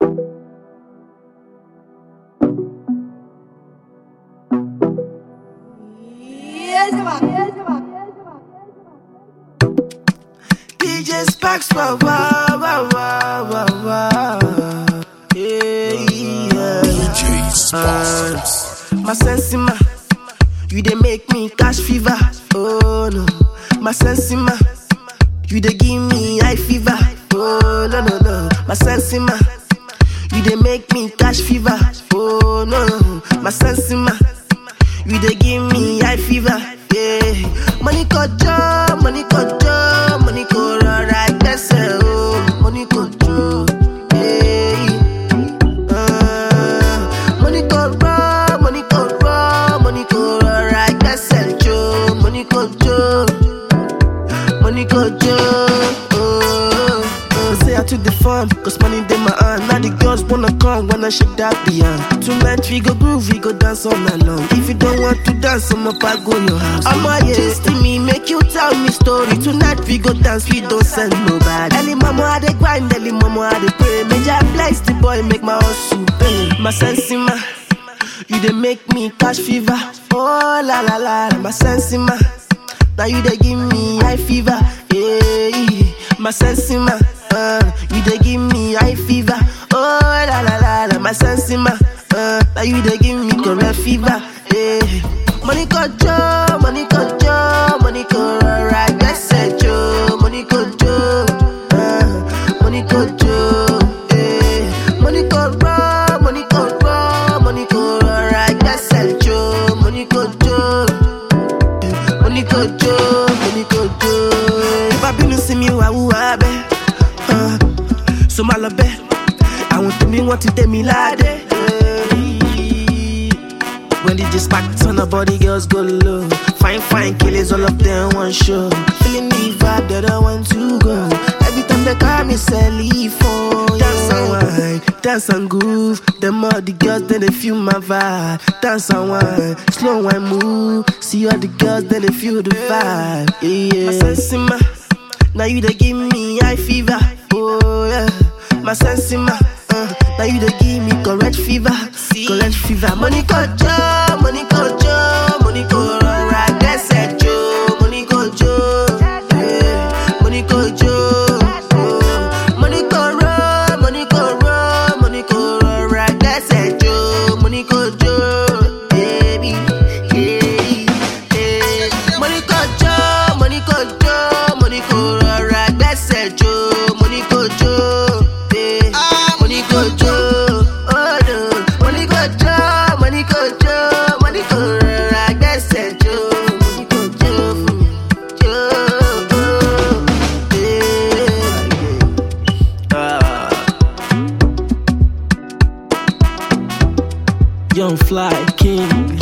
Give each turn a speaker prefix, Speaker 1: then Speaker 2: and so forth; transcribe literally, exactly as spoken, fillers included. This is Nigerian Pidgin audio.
Speaker 1: D J Sparks, wow, wow, wow, wow, wow, wow. Yeah, yeah.
Speaker 2: D J Sparks.
Speaker 1: Uh, my sensima, you dey make me catch fever. Oh no, my sensima, you dey give me high fever. Oh no no no, my sensima, you dey make me catch fever. Oh no no, my sensima, you dey give me high fever. Yeah, money kojo, money kojo, money ko rọra gbẹ́sẹ̀ o, money kojo. Yeah, uh, money ko rọ, money ko rọ, money ko rọra gbẹ́sẹ̀ jo, money kojo, money kojo. Oh, oh, say I took the fun, cause money in my hand. Now the girls wanna come when I shake that beyond. Tonight we go groove, we go dance all night long. If you don't want to dance, I'm up, I go your house. I'm a just me, make you tell me story. Tonight we go dance, we don't send nobody. Early mama had a grind, early mama had a pray. Major bless the boy, make my hustle pay. My sensima, you dey make me catch fever. Oh la la la, my sensima, now you dey give me high fever. Hey, my sensima, uh, you dey give me high fever. Oh la la la la, my sensima, uh, now you dey give me correct fever. Hey, money kojo, money kojo, money ko rọra gbẹ́sẹ̀ jo, money kojo, uh, money kojo. Hey, money ko rọ, money ko rọ, money ko rọra gbẹ́sẹ̀ jo, money kojo, money kojo, money kojo. If I bínú sí mi wà wúwa bẹ́ẹ̀, uh, so má lọ bẹ́ẹ̀. Àwọn tèmi wọ́n ti tẹ̀ mí ládé. When D J Sparks on the body, girls go low. Fine, fine killers, all of them one show. Feeling the vibe that I want to go. Every time they call me, Sally for dance and wine, dance and groove. Them all the girls, then they feel my vibe. Dance and wine, slow wine move. See all the girls, then they feel the vibe. Yeah, my sensima, now you they give me high fever. Oh yeah, my sensima, uh, now you they give me correct fever. Correct fever. Money kojo, money kojo, money ko rọra gbẹ́sẹ̀ jo, money kojo, yeah, money kojo. Oh, money ko rọ, money ko rọ, money ko rọra gbẹ́sẹ̀ jo, money kojo, baby, yeah, yeah. Money kojo, money kojo, money ko rọra gbẹ́sẹ̀ jo, money kojo, yeah, money kojo. Oh no, money kojo, money kojo, money ko rọra gbẹ́sẹ̀ jo, money kojo, jo, yeah. Ah. Young Fly King.